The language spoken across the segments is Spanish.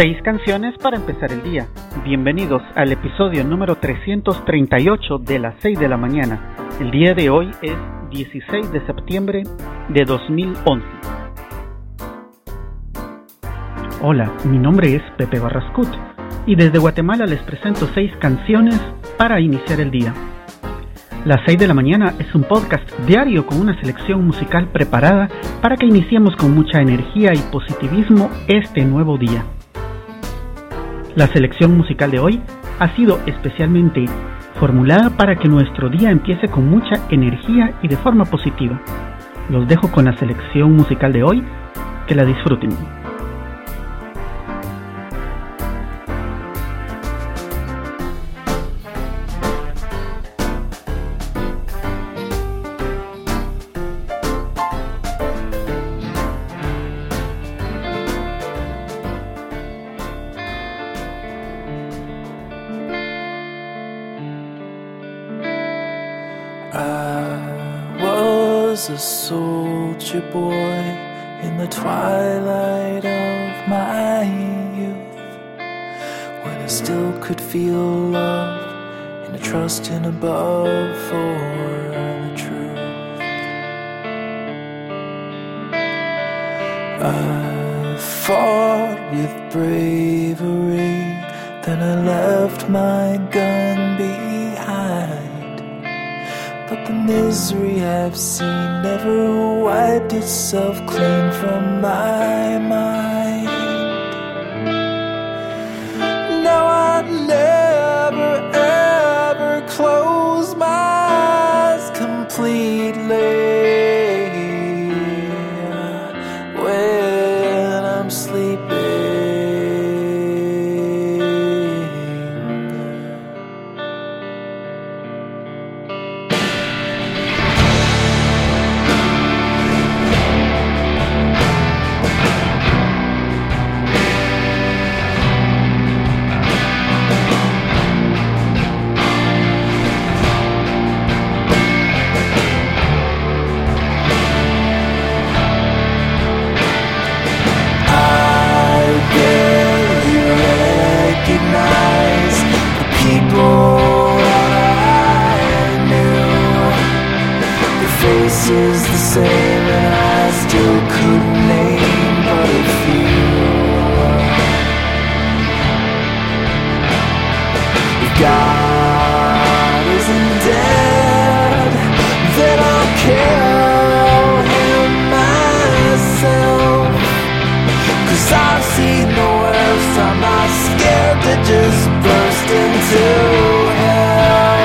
6 canciones para empezar el día. Bienvenidos al episodio número 338 de las 6 de la mañana. El día de hoy es 16 de septiembre de 2011. Hola, mi nombre es Pepe Barrascut y desde Guatemala les presento 6 canciones para iniciar el día. Las 6 de la mañana es un podcast diario con una selección musical preparada para que iniciemos con mucha energía y positivismo este nuevo día. La selección musical de hoy ha sido especialmente formulada para que nuestro día empiece con mucha energía y de forma positiva. Los dejo con la selección musical de hoy, que la disfruten. I was a soldier boy in the twilight of my youth, when I still could feel love and a trust in above for the truth. I fought with bravery, then I left my gun behind. But the misery I've seen never wiped itself clean from my mind. Now I never ever close my eyes completely when I'm sleeping. Is the same and I still couldn't name but a few. If God isn't dead, then I'll kill him myself, 'cause I've seen the worst. I'm not scared to just burst into hell.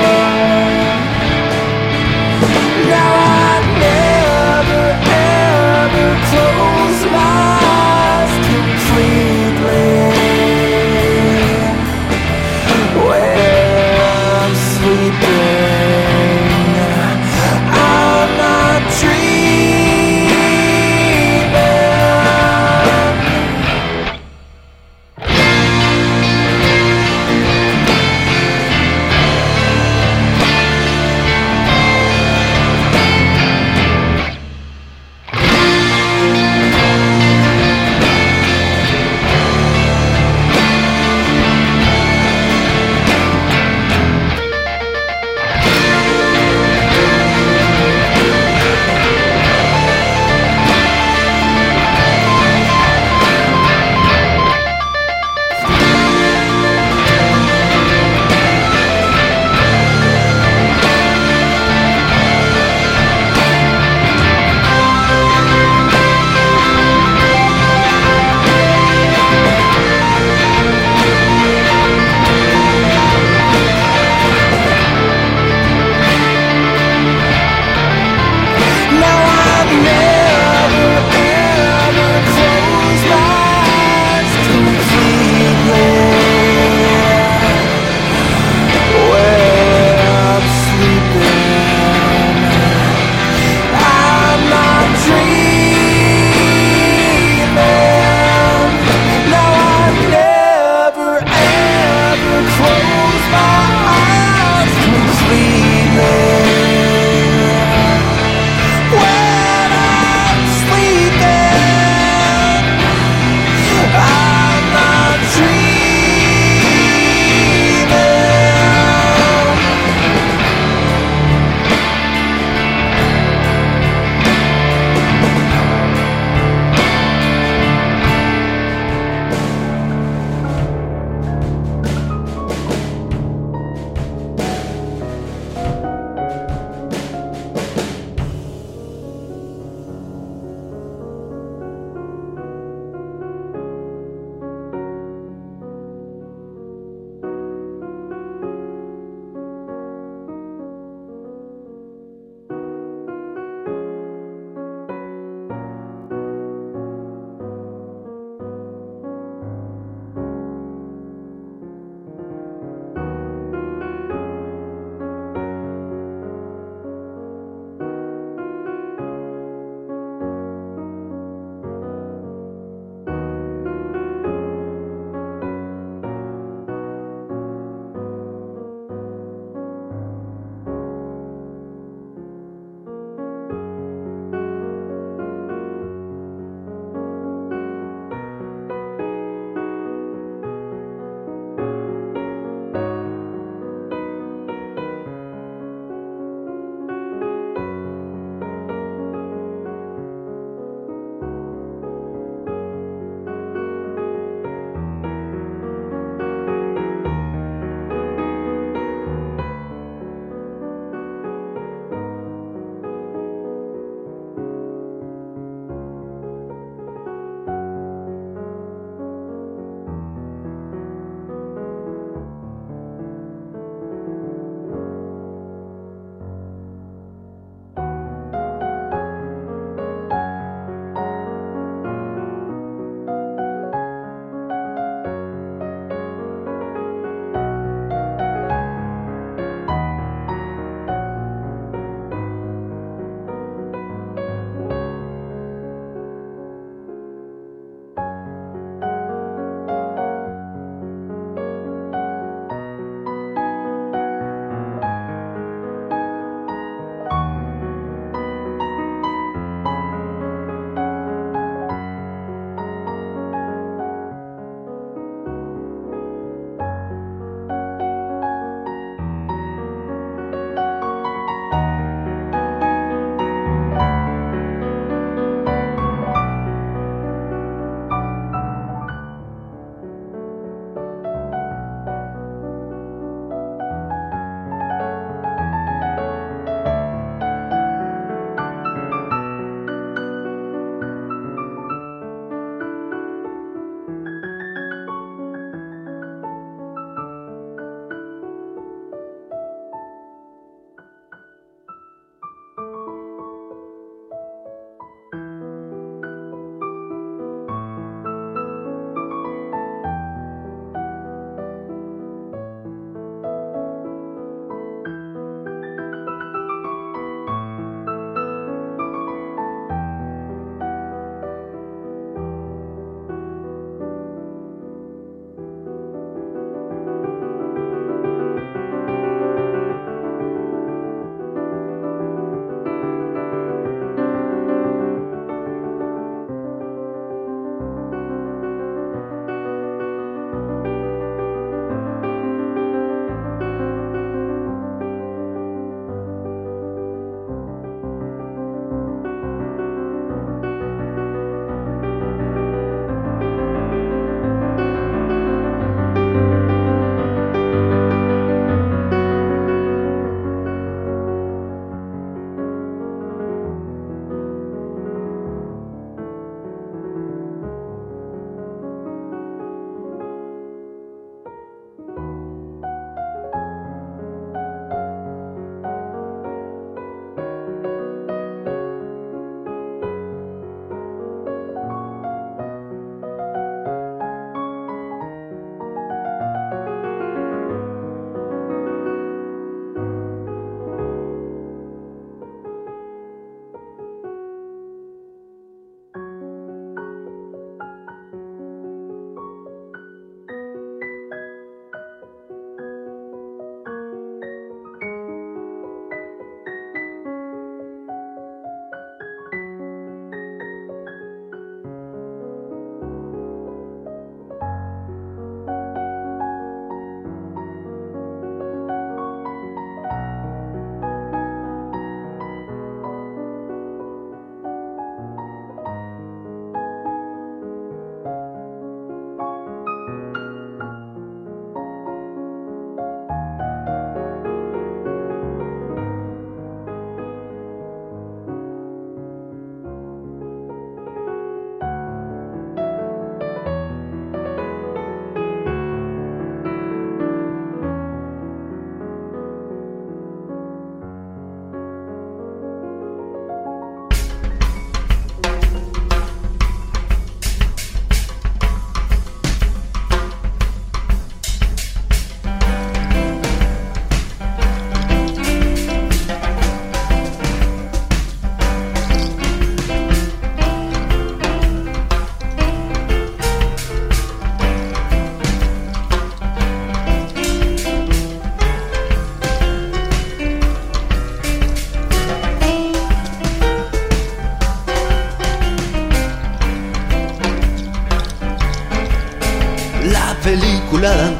Now I never ever close my eyes completely when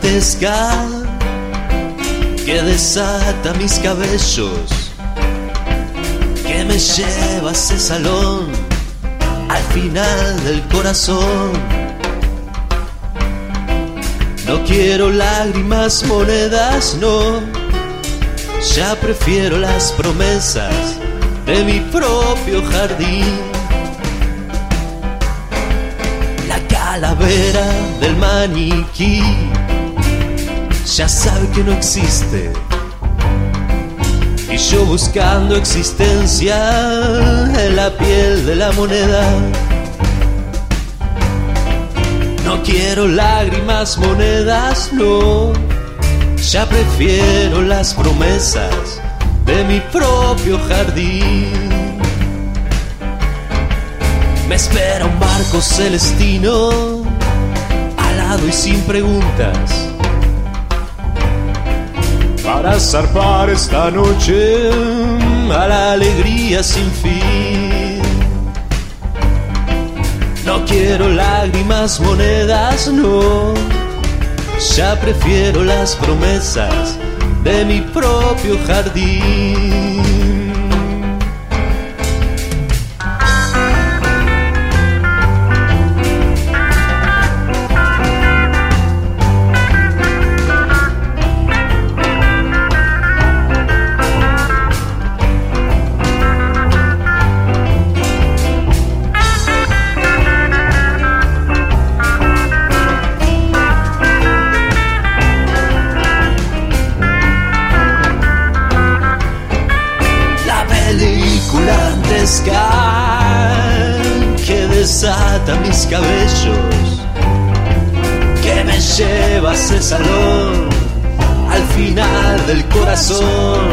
gigantesca que desata mis cabellos, que me lleva a ese salón al final del corazón. No quiero lágrimas, monedas, no. Ya prefiero las promesas de mi propio jardín. La calavera del maniquí ya sabe que no existe, y yo buscando existencia en la piel de la moneda. No quiero lágrimas, monedas, no. Ya prefiero las promesas de mi propio jardín. Me espera un barco celestino, alado y sin preguntas, para zarpar esta noche a la alegría sin fin. No quiero lágrimas, monedas, no. Ya prefiero las promesas de mi propio jardín. Que desata mis cabellos, que me lleva a ese salón al final del corazón.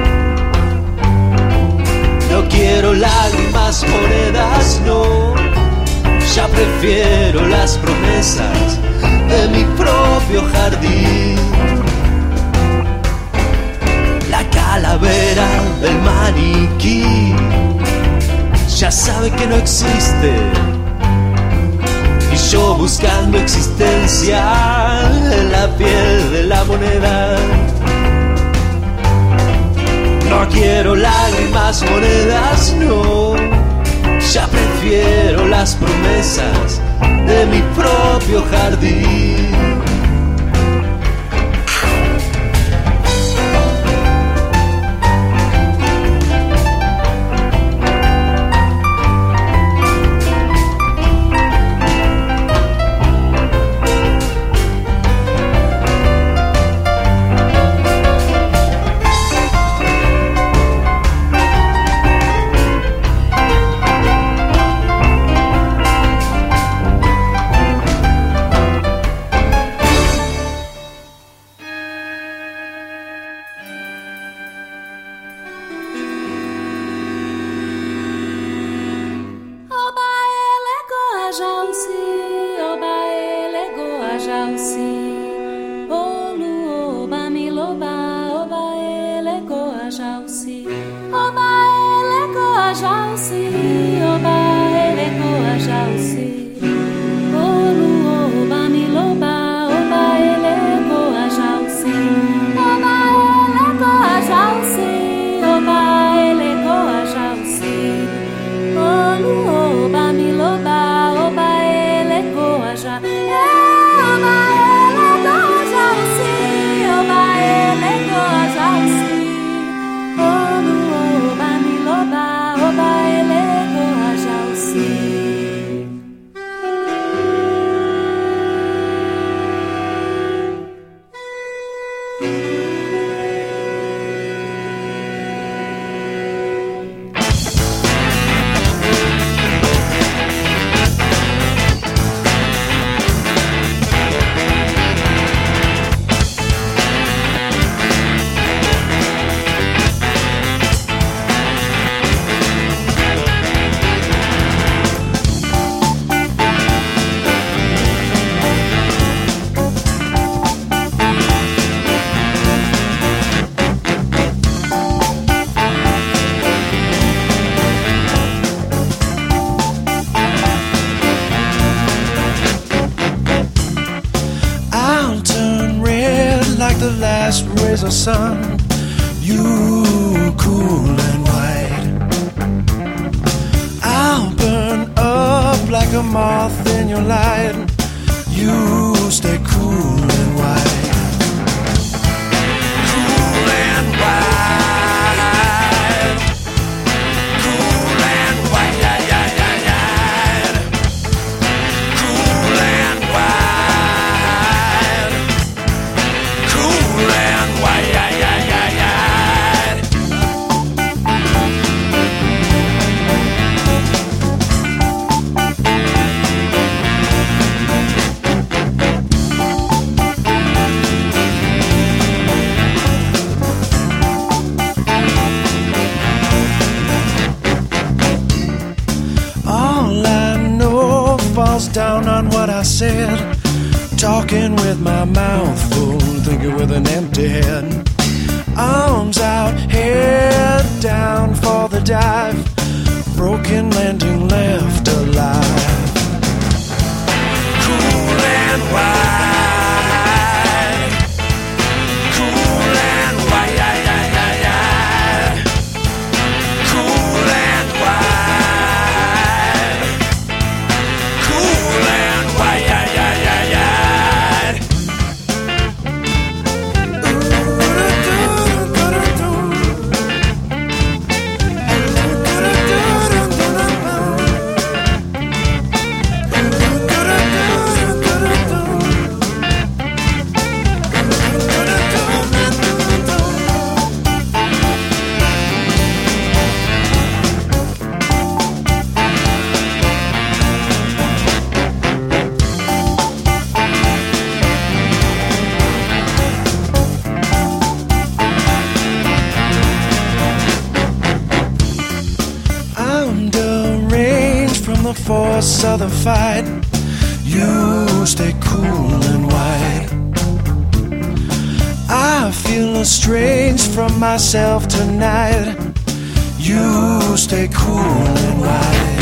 No quiero lágrimas, monedas, no. Ya prefiero las promesas de mi propio jardín. La calavera del maniquí ya sabe que no existe, y yo buscando existencia en la piel de la moneda. No quiero lágrimas, monedas, no. Ya prefiero las promesas de mi propio jardín. Oba ele last rays of sun. You cool and white. I'll burn up like a moth in your light. You stay cool and white. Cool and white. Cool and white. Yeah, yeah, yeah, yeah. Cool and white. Cool and white. Yeah, yeah, yeah, yeah. Down on what I said, talking with my mouth full, thinking with an empty head. Arms out, head down for the dive, broken landing left alive. Cool and white. Cool and white, yeah, yeah, yeah, yeah. Cool and white. Force of the fight, you stay cool and white. I feel estranged from myself tonight. You stay cool and white.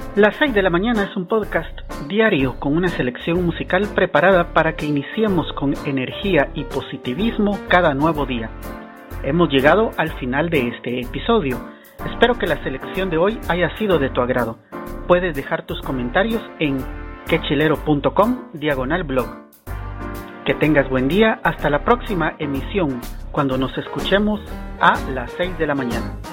Las 6 de la mañana es un podcast diario con una selección musical preparada para que iniciemos con energía y positivismo cada nuevo día. Hemos llegado al final de este episodio. Espero que la selección de hoy haya sido de tu agrado. Puedes dejar tus comentarios en quechilero.com/blog. Que tengas buen día. Hasta la próxima emisión, cuando nos escuchemos a las 6 de la mañana.